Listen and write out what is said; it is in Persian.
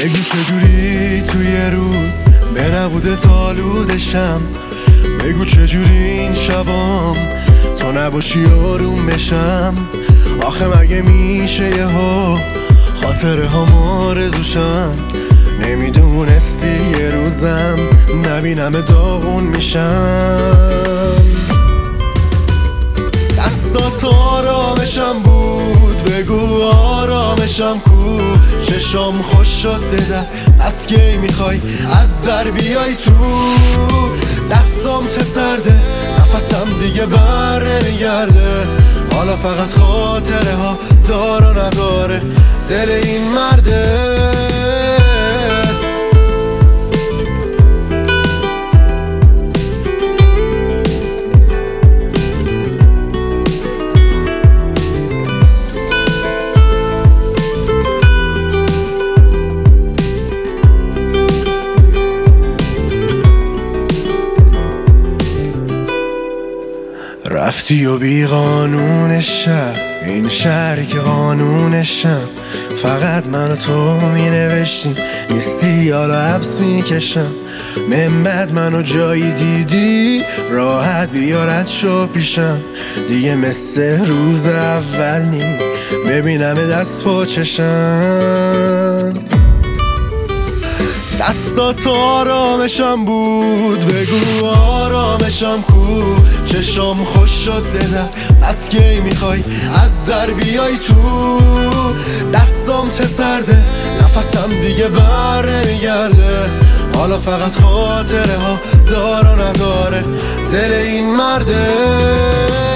بگو چجوری توی روز به نبوده آلودشم، بگو چجوری این شبام تو نباشی آروم بشم. آخه مگه میشه یهو خاطره ها آرزوشن، نمیدونستی یه روزم نبینم داغون میشم. دستات آرامشم بود، بگو آرامشم کو. چشام خوش شد بدر، از کی میخوای از در بیای تو. دستام چه سرده، نفسم دیگه بر نمیگرده. حالا فقط خاطره ها دار و نداره دل این مرده. رفتی و بی قانون شهر، این شهری که قانونشم. فقط من و تو می نوشتیم، نیستی حالا حبس می کشم. من بعد منو جایی دیدی راحت بیارد شو پیشم. دیگه مثل روز اول نی ببینم دست پا چشم. دستات آرامشم بود، بگو آرامشم کو. چشام خوش شد بدر، از کی میخوای از در بیای تو. دستام چه سرده، نفسم دیگه بر نمیگرده. حالا فقط خاطره ها دار و نداره دل این مرده.